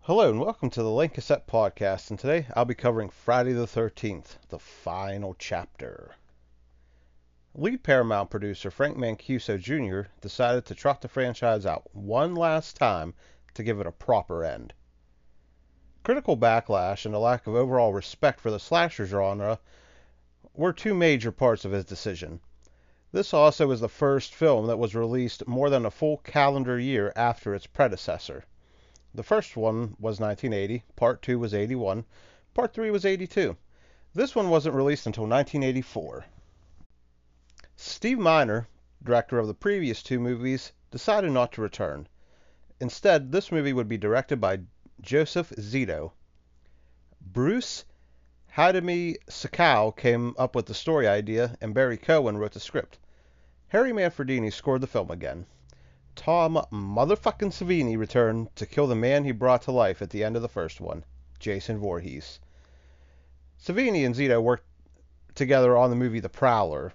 Hello and welcome to the Lane Cassette Podcast, and today I'll be covering Friday the 13th, the final chapter. Lead Paramount producer Frank Mancuso Jr. decided to trot the franchise out one last time to give it a proper end. Critical backlash and a lack of overall respect for the slasher genre were two major parts of his decision. This also is the first film that was released more than a full calendar year after its predecessor. The first one was 1980, Part 2 was 81, Part 3 was 82. This one wasn't released until 1984. Steve Miner, director of the previous two movies, decided not to return. Instead, this movie would be directed by Joseph Zito. Bruce Hadimi Sakau came up with the story idea, and Barry Cohen wrote the script. Harry Manfredini scored the film again. Tom motherfucking Savini returned to kill the man he brought to life at the end of the first one, Jason Voorhees. Savini and Zito worked together on the movie The Prowler,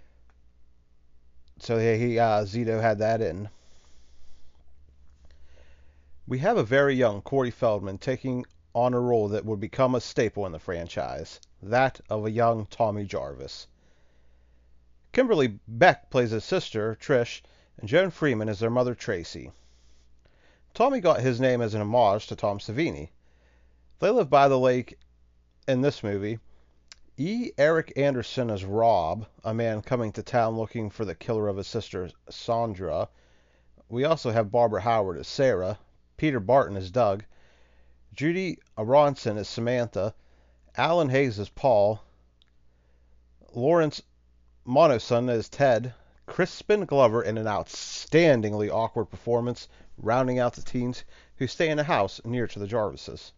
so Zito had that in. We have a very young Corey Feldman taking on a role that would become a staple in the franchise, that of a young Tommy Jarvis. Kimberly Beck plays his sister, Trish, and Joan Freeman is their mother, Tracy. Tommy got his name as an homage to Tom Savini. They live by the lake in this movie. E. Eric Anderson as Rob, a man coming to town looking for the killer of his sister, Sandra. We also have Barbara Howard as Sarah, Peter Barton as Doug, Judy Aronson as Samantha, Alan Hayes as Paul, Lawrence Monoson as Ted, Crispin Glover in an outstandingly awkward performance, rounding out the teens who stay in a house near to the Jarvises.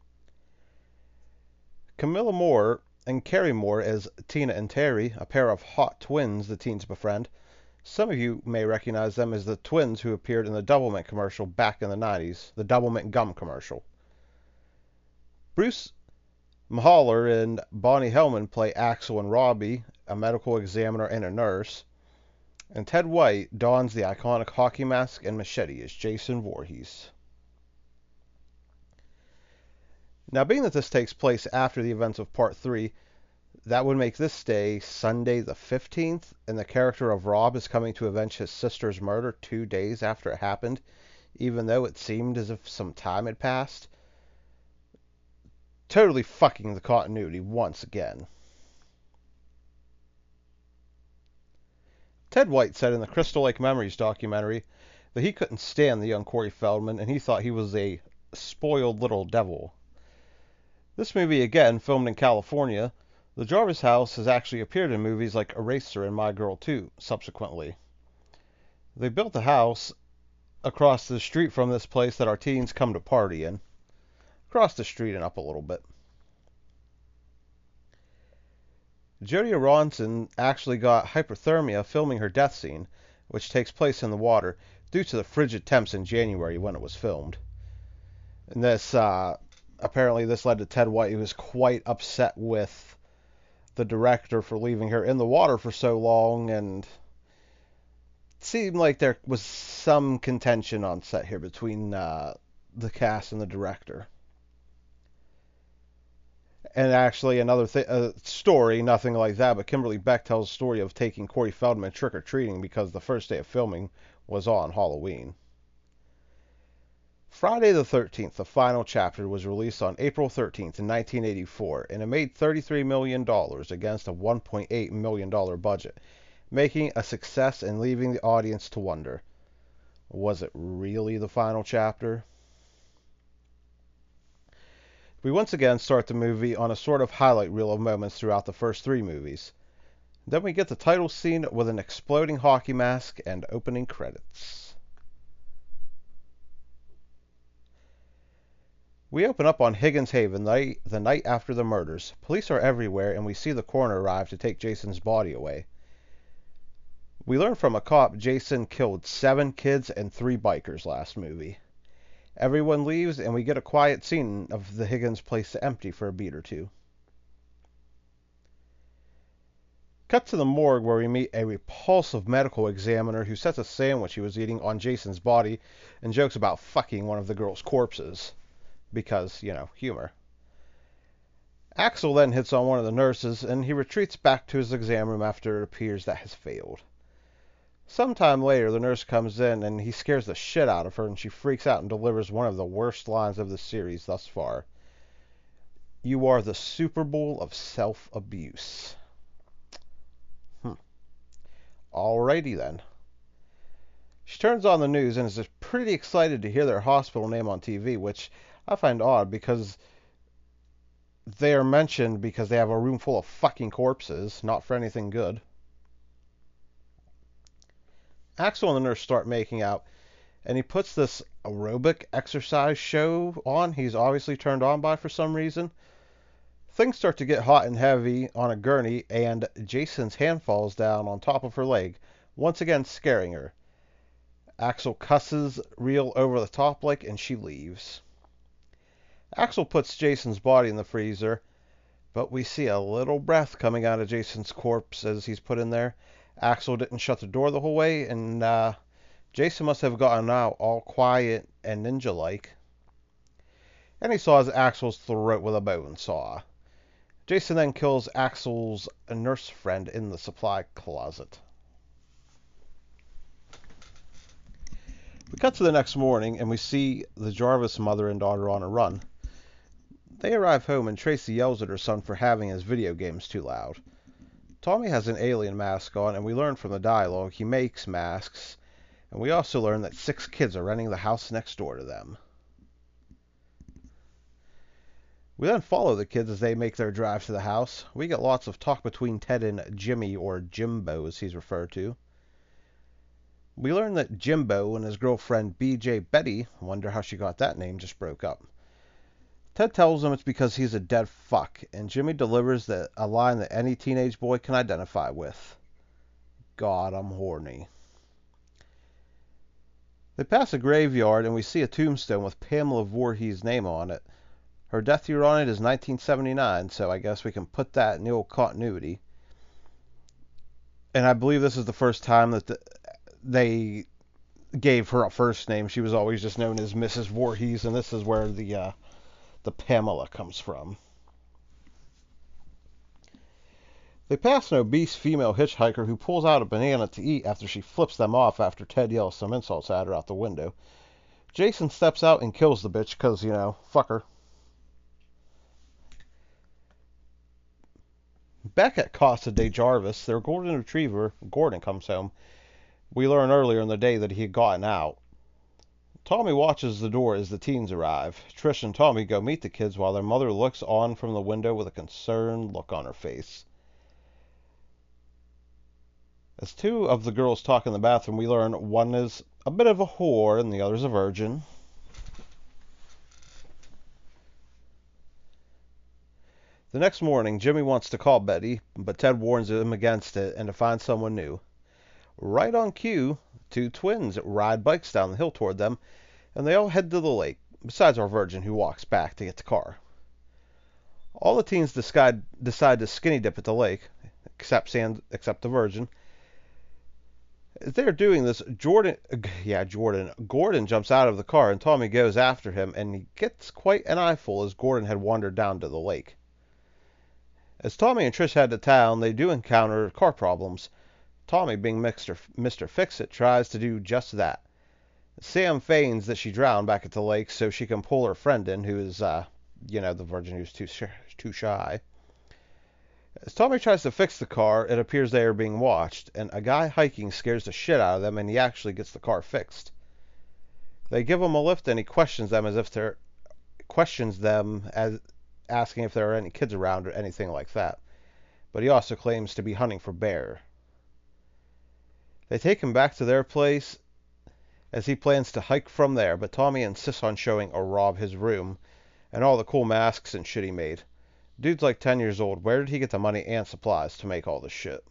Camilla Moore and Carrie Moore as Tina and Terry, a pair of hot twins the teens befriend. Some of you may recognize them as the twins who appeared in the Doublemint commercial back in the 90s, the Doublemint gum commercial. Bruce Mahler and Bonnie Hellman play Axel and Robbie, a medical examiner and a nurse. And Ted White dons the iconic hockey mask and machete as Jason Voorhees. Now, being that this takes place after the events of Part 3, that would make this day Sunday the 15th, and the character of Rob is coming to avenge his sister's murder 2 days after it happened, even though it seemed as if some time had passed. Totally fucking the continuity once again. Ted White said in the Crystal Lake Memories documentary that he couldn't stand the young Corey Feldman and he thought he was a spoiled little devil. This movie, again, filmed in California, the Jarvis house has actually appeared in movies like Eraser and My Girl 2 subsequently. They built the house across the street from this place that our teens come to party in. Across the street and up a little bit. Jodie Aronson actually got hypothermia filming her death scene, which takes place in the water, due to the frigid temps in January when it was filmed. And this, apparently this led to Ted White, who was quite upset with the director for leaving her in the water for so long, and it seemed like there was some contention on set here between the cast and the director. And actually, another story, nothing like that, but Kimberly Beck tells a story of taking Corey Feldman trick-or-treating because the first day of filming was on Halloween. Friday the 13th, the final chapter, was released on April 13th in 1984, and it made $33 million against a $1.8 million budget, making a success and leaving the audience to wonder, was it really the final chapter? We once again start the movie on a sort of highlight reel of moments throughout the first three movies. Then we get the title scene with an exploding hockey mask and opening credits. We open up on Higgins Haven the night after the murders. Police are everywhere and we see the coroner arrive to take Jason's body away. We learn from a cop Jason killed 7 kids and 3 bikers last movie. Everyone leaves, and we get a quiet scene of the Higgins place empty for a beat or two. Cut to the morgue where we meet a repulsive medical examiner who sets a sandwich he was eating on Jason's body and jokes about fucking one of the girl's corpses. because, humor. Axel then hits on one of the nurses, and he retreats back to his exam room after it appears that has failed. Sometime later, the nurse comes in, and he scares the shit out of her, and she freaks out and delivers one of the worst lines of the series thus far. "You are the Super Bowl of self-abuse." Alrighty then. She turns on the news and is pretty excited to hear their hospital name on TV, which I find odd because they are mentioned because they have a room full of fucking corpses, not for anything good. Axel and the nurse start making out, and he puts this aerobic exercise show on he's obviously turned on by for some reason. Things start to get hot and heavy on a gurney, and Jason's hand falls down on top of her leg, once again scaring her. Axel cusses real over the top like, and she leaves. Axel puts Jason's body in the freezer, but we see a little breath coming out of Jason's corpse as he's put in there. Axel didn't shut the door the whole way, and Jason must have gotten out all quiet and ninja-like. And he saws Axel's throat with a bone saw. Jason then kills Axel's nurse friend in the supply closet. We cut to the next morning, and we see the Jarvis mother and daughter on a run. They arrive home, and Tracy yells at her son for having his video games too loud. Tommy has an alien mask on, and we learn from the dialogue he makes masks, and we also learn that 6 kids are renting the house next door to them. We then follow the kids as they make their drive to the house. We get lots of talk between Ted and Jimmy, or Jimbo as he's referred to. We learn that Jimbo and his girlfriend BJ Betty, wonder how she got that name, just broke up. Ted tells him it's because he's a dead fuck, and Jimmy delivers a line that any teenage boy can identify with. God, I'm horny. They pass a graveyard, and we see a tombstone with Pamela Voorhees' name on it. Her death year on it is 1979, so I guess we can put that in the old continuity. And I believe this is the first time that they gave her a first name. She was always just known as Mrs. Voorhees, and this is where the Pamela comes from. They pass an obese female hitchhiker who pulls out a banana to eat after she flips them off after Ted yells some insults at her out the window. Jason steps out and kills the bitch because, fuck her. Back at Casa de Jarvis, their golden retriever, Gordon, comes home. We learn earlier in the day that he had gotten out. Tommy watches the door as the teens arrive. Trish and Tommy go meet the kids while their mother looks on from the window with a concerned look on her face. As 2 of the girls talk in the bathroom, we learn one is a bit of a whore and the other's a virgin. The next morning, Jimmy wants to call Betty, but Ted warns him against it and to find someone new. Right on cue, 2 twins ride bikes down the hill toward them, and they all head to the lake, besides our virgin who walks back to get the car. All the teens decide to skinny dip at the lake, except the virgin. As they're doing this, Gordon jumps out of the car, and Tommy goes after him, and he gets quite an eyeful as Gordon had wandered down to the lake. As Tommy and Trish head to town, they do encounter car problems. Tommy, being Mr. Fix-It, tries to do just that. Sam feigns that she drowned back at the lake so she can pull her friend in, who is, the virgin who's too shy. As Tommy tries to fix the car, it appears they are being watched, and a guy hiking scares the shit out of them, and he actually gets the car fixed. They give him a lift, and he questions them as asking if there are any kids around or anything like that. But he also claims to be hunting for bear. They take him back to their place as he plans to hike from there, but Tommy insists on showing Rob his room and all the cool masks and shit he made. Dude's like 10 years old. Where did he get the money and supplies to make all this shit?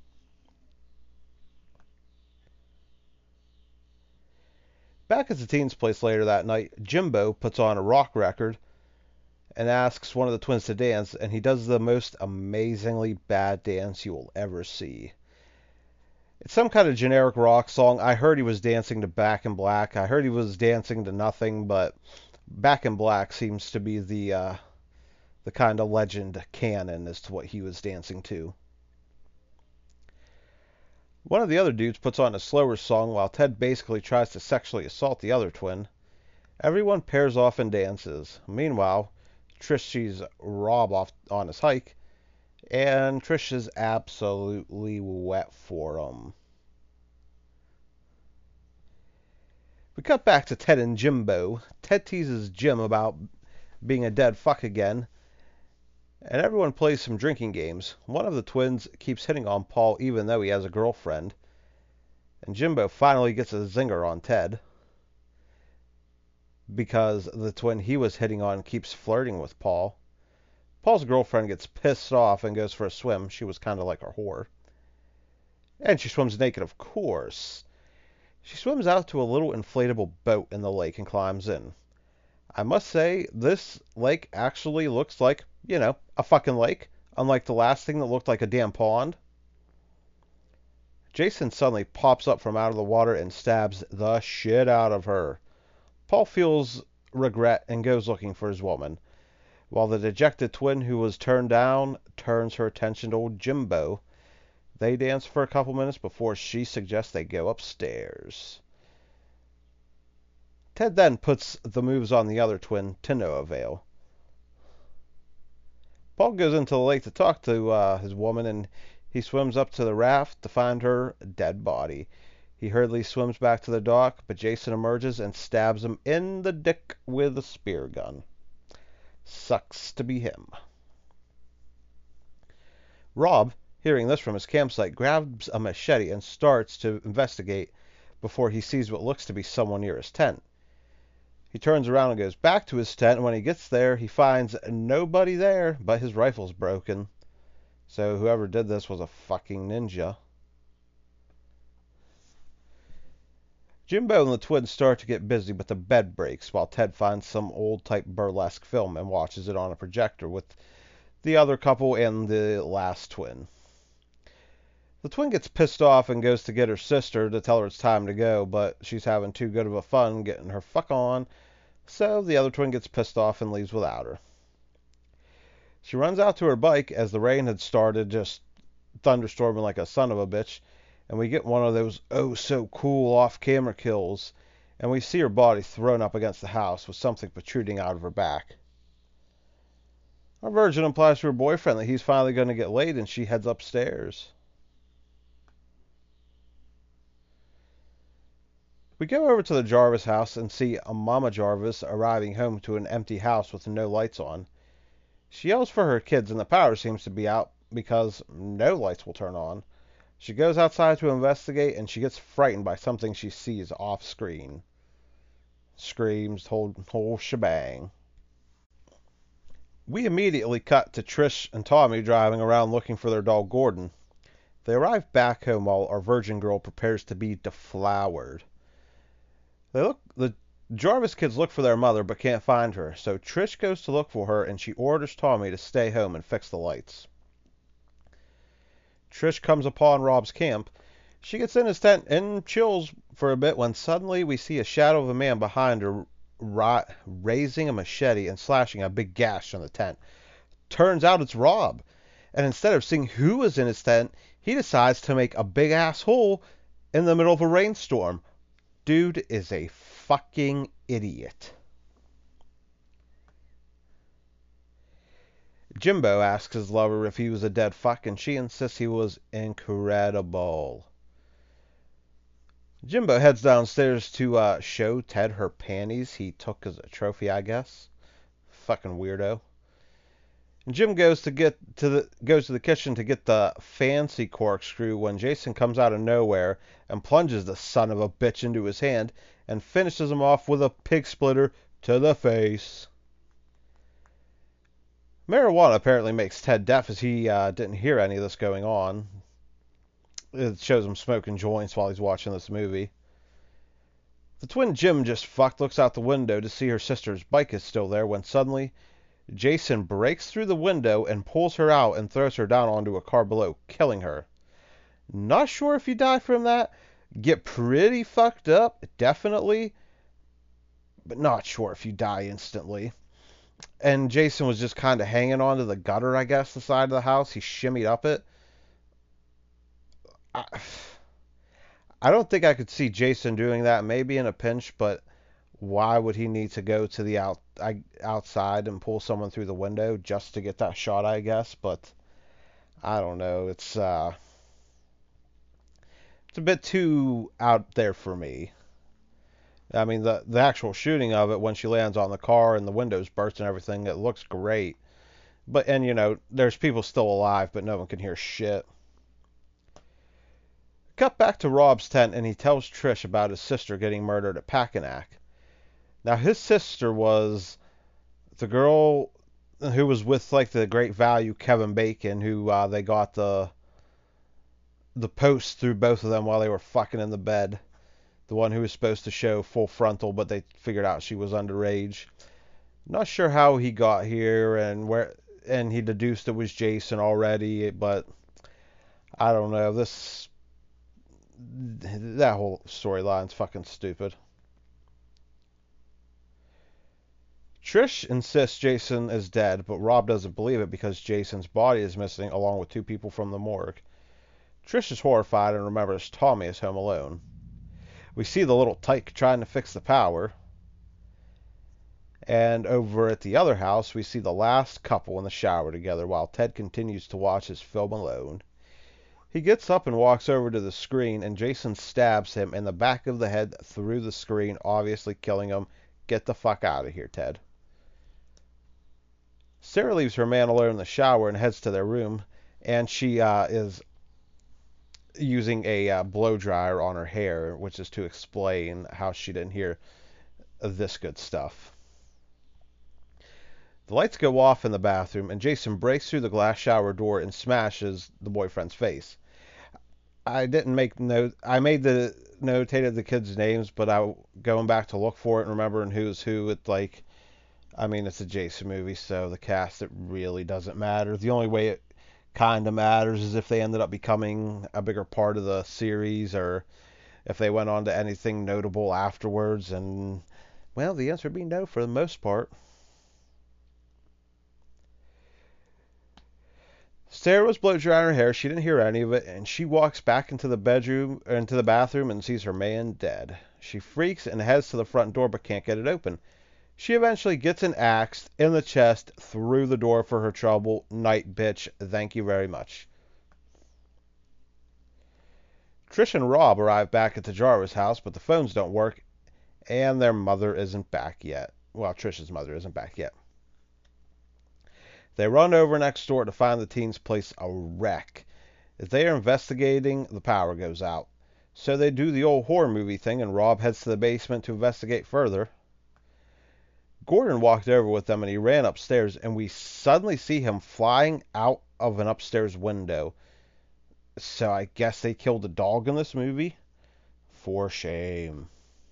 Back at the teens' place later that night, Jimbo puts on a rock record and asks one of the twins to dance, and he does the most amazingly bad dance you will ever see. It's some kind of generic rock song. I heard he was dancing to Back in Black. I heard he was dancing to nothing, but Back in Black seems to be the kind of legend canon as to what he was dancing to. One of the other dudes puts on a slower song while Ted basically tries to sexually assault the other twin. Everyone pairs off and dances. Meanwhile, Trish sees Rob off on his hike, and Trish is absolutely wet for him. We cut back to Ted and Jimbo. Ted teases Jim about being a dead fuck again, and everyone plays some drinking games. One of the twins keeps hitting on Paul even though he has a girlfriend, and Jimbo finally gets a zinger on Ted because the twin he was hitting on keeps flirting with Paul. Paul's girlfriend gets pissed off and goes for a swim. She was kind of like a whore. And she swims naked, of course. She swims out to a little inflatable boat in the lake and climbs in. I must say, this lake actually looks like, a fucking lake, unlike the last thing that looked like a damn pond. Jason suddenly pops up from out of the water and stabs the shit out of her. Paul feels regret and goes looking for his woman, while the dejected twin who was turned down turns her attention to old Jimbo. They dance for a couple minutes before she suggests they go upstairs. Ted then puts the moves on the other twin to no avail. Paul goes into the lake to talk to his woman, and he swims up to the raft to find her dead body. He hurriedly swims back to the dock, but Jason emerges and stabs him in the dick with a spear gun. Sucks to be him. Rob, hearing this from his campsite, grabs a machete and starts to investigate before he sees what looks to be someone near his tent. He turns around and goes back to his tent, and when he gets there, he finds nobody there, but his rifle's broken. So whoever did this was a fucking ninja. Jimbo and the twins start to get busy, but the bed breaks while Ted finds some old-type burlesque film and watches it on a projector with the other couple and the last twin. The twin gets pissed off and goes to get her sister to tell her it's time to go, but she's having too good of a fun getting her fuck on, so the other twin gets pissed off and leaves without her. She runs out to her bike as the rain had started just thunderstorming like a son of a bitch, and we get one of those oh-so-cool off-camera kills, and we see her body thrown up against the house with something protruding out of her back. Our virgin implies to her boyfriend that he's finally going to get laid, and she heads upstairs. We go over to the Jarvis house and see a Mama Jarvis arriving home to an empty house with no lights on. She yells for her kids, and the power seems to be out because no lights will turn on. She goes outside to investigate, and she gets frightened by something she sees off-screen. Screams, whole shebang. We immediately cut to Trish and Tommy driving around looking for their dog Gordon. They arrive back home while our virgin girl prepares to be deflowered. The Jarvis kids look for their mother but can't find her, so Trish goes to look for her, and she orders Tommy to stay home and fix the lights. Trish comes upon Rob's camp. She gets in his tent and chills for a bit when suddenly we see a shadow of a man behind her raising a machete and slashing a big gash on the tent. Turns out it's Rob, and instead of seeing who is in his tent, he decides to make a big ass hole in the middle of a rainstorm. Dude is a fucking idiot. Jimbo asks his lover if he was a dead fuck, and she insists he was incredible. Jimbo heads downstairs to show Ted her panties he took as a trophy, I guess. Fucking weirdo. And Jim goes to the kitchen to get the fancy corkscrew when Jason comes out of nowhere and plunges the son of a bitch into his hand and finishes him off with a pig splitter to the face. Marijuana apparently makes Ted deaf, as he didn't hear any of this going on. It shows him smoking joints while he's watching this movie. The twin Jim just fucked looks out the window to see her sister's bike is still there when suddenly Jason breaks through the window and pulls her out and throws her down onto a car below, killing her. Not sure if you die from that. Get pretty fucked up, definitely. but not sure if you die instantly. And Jason was just kind of hanging onto the gutter, I guess, the side of the house. He shimmied up it. I, I don't think I could see Jason doing that, maybe in a pinch, but why would he need to go to the outside and pull someone through the window just to get that shot, I guess? But I don't know. It's a bit too out there for me. I mean, the actual shooting of it when she lands on the car and the windows burst and everything, it looks great. But, and you know, there's people still alive, but no one can hear shit. Cut back to Rob's tent, and he tells Trish about his sister getting murdered at Packanack. Now, his sister was the girl who was with, like, the great value Kevin Bacon, who they got the post through both of them while they were fucking in the bed. The one who was supposed to show full frontal, but they figured out she was underage. Not sure how he got here and where, and he deduced it was Jason already, but I don't know. That whole storyline's fucking stupid. Trish insists Jason is dead, but Rob doesn't believe it because Jason's body is missing along with 2 people from the morgue. Trish is horrified and remembers Tommy is home alone. We see the little tyke trying to fix the power. And over at the other house, we see the last couple in the shower together while Ted continues to watch his film alone. He gets up and walks over to the screen, and Jason stabs him in the back of the head through the screen, obviously killing him. Get the fuck out of here, Ted. Sarah leaves her man alone in the shower and heads to their room, and she is using a blow dryer on her hair, which is to explain how she didn't hear this good stuff. The lights go off in the bathroom, and Jason breaks through the glass shower door and smashes the boyfriend's face. I didn't make note. I notated the kids' names, but going back to look for it and remembering who's who. It's like, I mean, it's a Jason movie, so the cast, it really doesn't matter. The only way it kind of matters is if they ended up becoming a bigger part of the series, or if they went on to anything notable afterwards. And well, the answer would be no for the most part. Sarah was blow drying her hair. She didn't hear any of it, and she walks back into the bathroom, and sees her man dead. She freaks and heads to the front door, but can't get it open. She eventually gets an axe in the chest through the door for her trouble. Night, bitch. Thank you very much. Trish and Rob arrive back at the Jarvis house, but the phones don't work, and their mother isn't back yet. Well, Trish's mother isn't back yet. They run over next door to find the teens' place a wreck. As they are investigating, the power goes out. So they do the old horror movie thing, and Rob heads to the basement to investigate further. Gordon walked over with them, and he ran upstairs, and we suddenly see him flying out of an upstairs window. So I guess they killed a dog in this movie? For shame.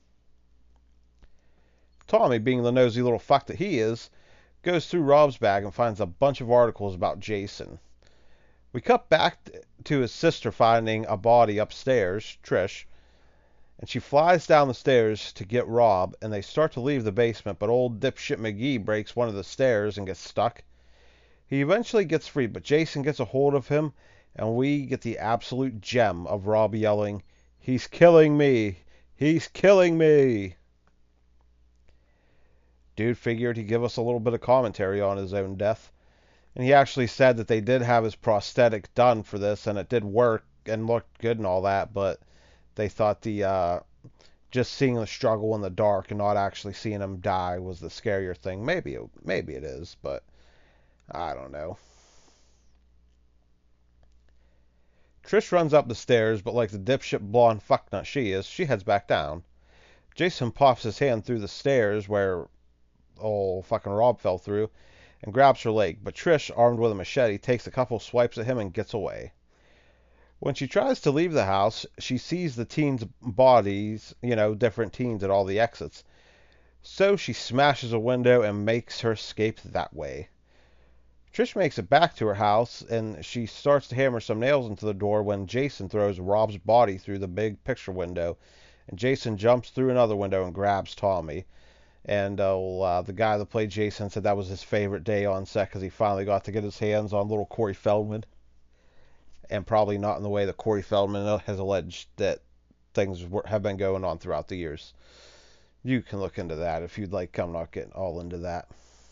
Tommy, being the nosy little fuck that he is, goes through Rob's bag and finds a bunch of articles about Jason. We cut back to his sister finding a body upstairs, Trish, and she flies down the stairs to get Rob, and they start to leave the basement, but old dipshit McGee breaks one of the stairs and gets stuck. He eventually gets free, but Jason gets a hold of him, and we get the absolute gem of Rob yelling, "He's killing me! He's killing me!" Dude figured he'd give us a little bit of commentary on his own death. And he actually said that they did have his prosthetic done for this, and it did work and looked good and all that, but they thought just seeing the struggle in the dark and not actually seeing him die was the scarier thing. Maybe it is, but I don't know. Trish runs up the stairs, but like the dipshit blonde fucknut she is, she heads back down. Jason pops his hand through the stairs where old fucking Rob fell through and grabs her leg, but Trish, armed with a machete, takes a couple swipes at him and gets away. When she tries to leave the house, she sees the teens' bodies, different teens at all the exits. So she smashes a window and makes her escape that way. Trish makes it back to her house, and she starts to hammer some nails into the door when Jason throws Rob's body through the big picture window, and Jason jumps through another window and grabs Tommy. And the guy that played Jason said that was his favorite day on set because he finally got to get his hands on little Corey Feldman. And probably not in the way that Corey Feldman has alleged that things have been going on throughout the years. You can look into that if you'd like. I'm not getting all into that.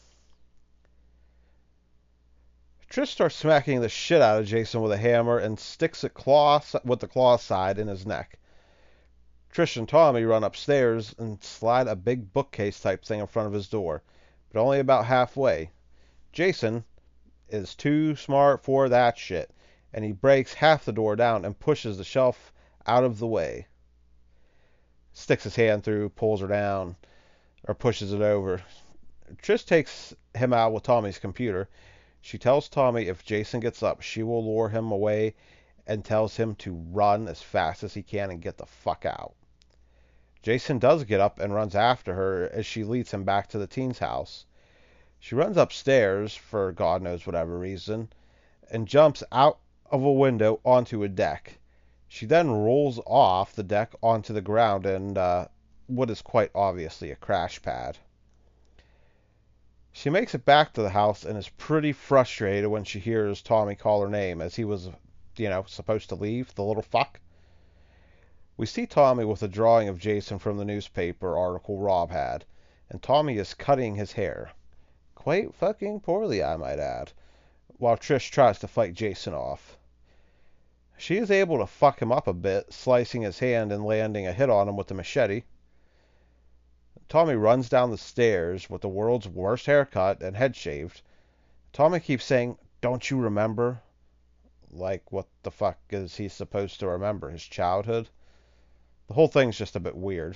Trish starts smacking the shit out of Jason with a hammer and sticks it with the claw side in his neck. Trish and Tommy run upstairs and slide a big bookcase type thing in front of his door, but only about halfway. Jason is too smart for that shit, and he breaks half the door down and pushes the shelf out of the way. Sticks his hand through, pulls her down, or pushes it over. Trish takes him out with Tommy's computer. She tells Tommy if Jason gets up, she will lure him away and tells him to run as fast as he can and get the fuck out. Jason does get up and runs after her as she leads him back to the teen's house. She runs upstairs for God knows whatever reason and jumps out of a window onto a deck. She then rolls off the deck onto the ground and what is quite obviously a crash pad. She makes it back to the house and is pretty frustrated when she hears Tommy call her name as he was, supposed to leave, the little fuck. We see Tommy with a drawing of Jason from the newspaper article Rob had, and Tommy is cutting his hair. Quite fucking poorly, I might add, while Trish tries to fight Jason off. She is able to fuck him up a bit, slicing his hand and landing a hit on him with the machete. Tommy runs down the stairs with the world's worst haircut and head shaved. Tommy keeps saying, "Don't you remember?" Like, what the fuck is he supposed to remember? His childhood? The whole thing's just a bit weird.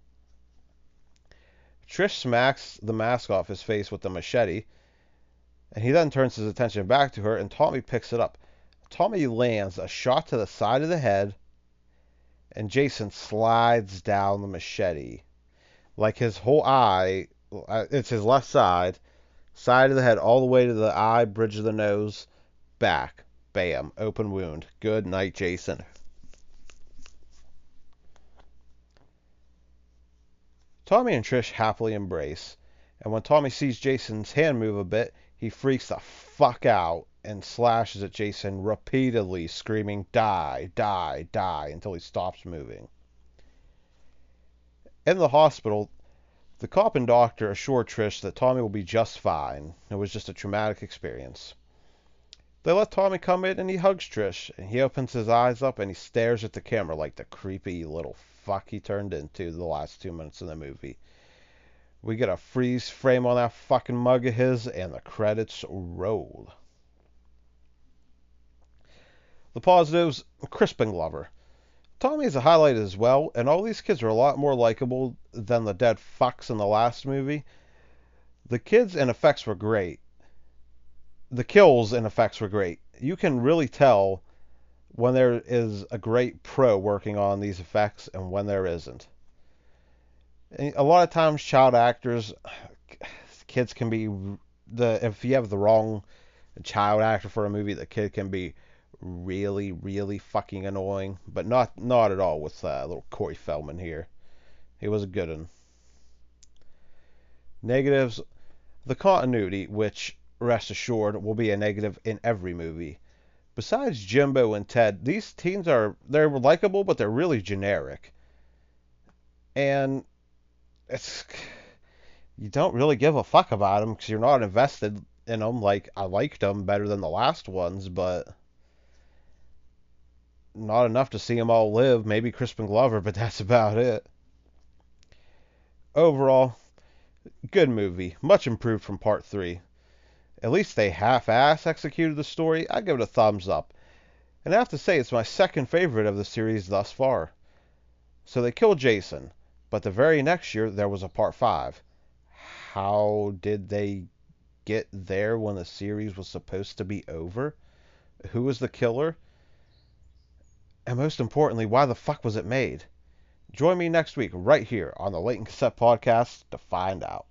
Trish smacks the mask off his face with the machete, and he then turns his attention back to her, and Tommy picks it up. Tommy lands a shot to the side of the head, and Jason slides down the machete. Like his whole eye, it's his left side of the head, all the way to the eye, bridge of the nose, back. Bam. Open wound. Good night, Jason. Tommy and Trish happily embrace, and when Tommy sees Jason's hand move a bit, he freaks the fuck out and slashes at Jason repeatedly, screaming, "Die, die, die," until he stops moving. In the hospital, the cop and doctor assure Trish that Tommy will be just fine. It was just a traumatic experience. They let Tommy come in and he hugs Trish, and he opens his eyes up and he stares at the camera like the creepy little fuck he turned into the last 2 minutes of the movie. We get a freeze frame on that fucking mug of his, and the credits roll. The positives, Crispin Glover. Tommy is a highlight as well, and all these kids are a lot more likable than the dead fucks in the last movie. The kids and effects were great. The kills and effects were great. You can really tell when there is a great pro working on these effects and when there isn't. And a lot of times child actors, kids can be, if you have the wrong child actor for a movie, the kid can be really, really fucking annoying, but not at all with little Corey Feldman here. He was a good one. Negatives, the continuity, which, rest assured, will be a negative in every movie. Besides Jimbo and Ted, these teens they're likable, but they're really generic. And you don't really give a fuck about them because you're not invested in them. Like, I liked them better than the last ones, but not enough to see them all live. Maybe Crispin Glover, but that's about it. Overall, good movie. Much improved from Part 3. At least they half-ass executed the story. I give it a thumbs up. And I have to say, it's my second favorite of the series thus far. So they killed Jason, but the very next year there was a Part 5. How did they get there when the series was supposed to be over? Who was the killer? And most importantly, why the fuck was it made? Join me next week right here on the Late Cassette Podcast to find out.